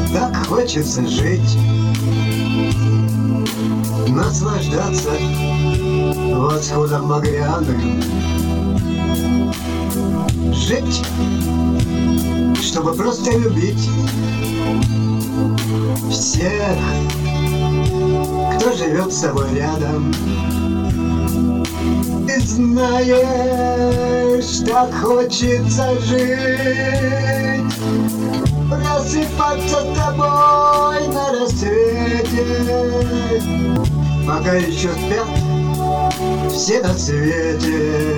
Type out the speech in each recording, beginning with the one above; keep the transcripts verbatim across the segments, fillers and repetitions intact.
Так хочется жить, наслаждаться восходом багряным. Жить, чтобы просто любить всех, кто живет с собой рядом. Ты знаешь, так хочется жить, просыпаться с тобой на рассвете, пока еще спят все на свете.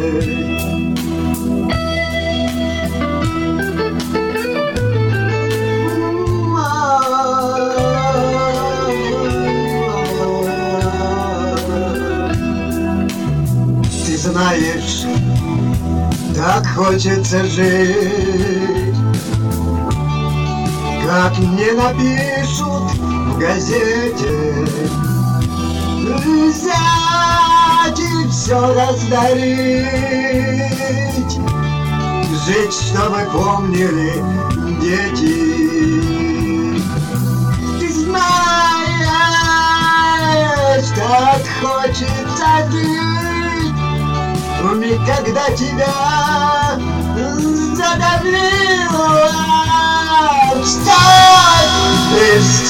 Ты знаешь, так хочется жить, как мне напишут в газете, взять и все раздарить, жить, чтобы помнили дети. Ты знаешь, так хочется жить, когда тебя задавило. Встань и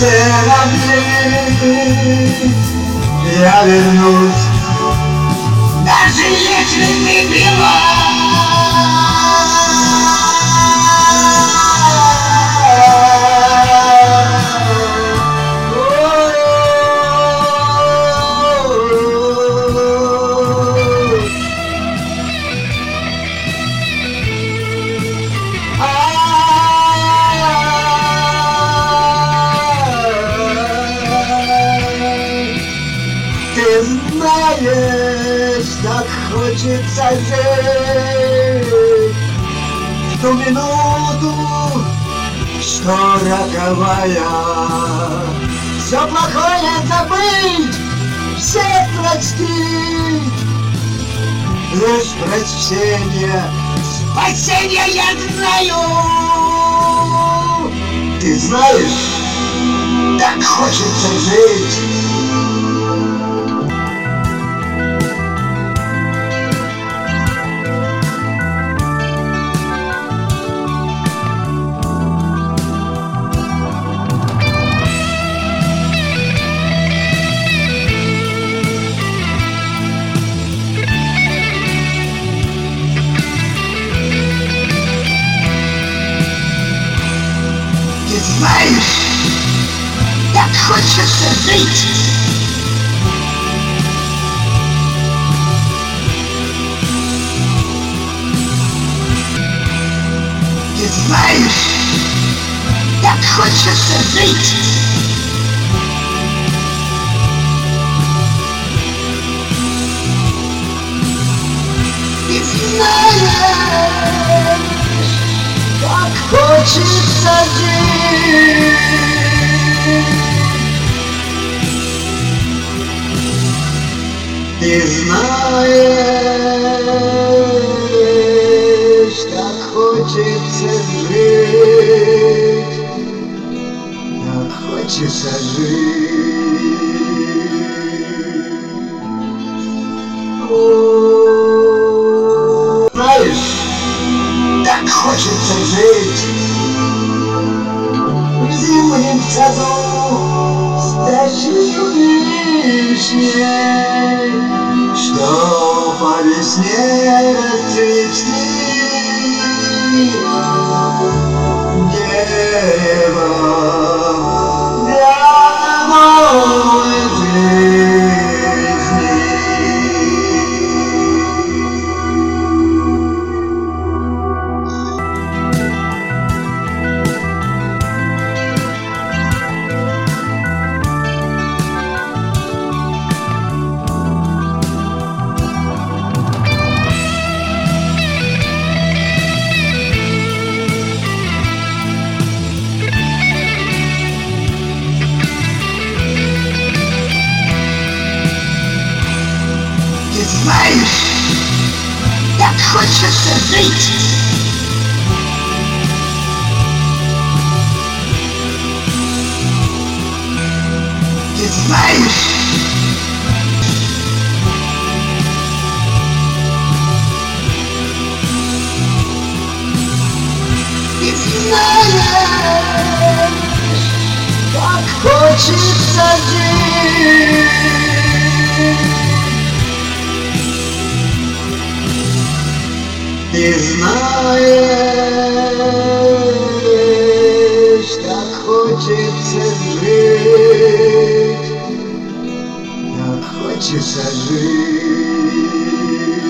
сцены, я вернусь, даже если ты била. Ты знаешь, так хочется жить в ту минуту, что роковая. Все плохое забыть, всех простить, лишь прощение, спасение я знаю. Ты знаешь, так хочется жить. Ты знаешь, так хочется жить. Ты знаешь, так хочется жить. Ты знаешь, как хочется жить. Ты знаешь, как хочется жить, так хочется жить. О, знаешь, так хочется жить в зимнем саду с дождью вишней, что по весне расцвести. Дерево для новой жизни. Ты знаешь, так хочется жить. Ты хочется жить. Ты знаешь, так хочется жить, так хочется жить.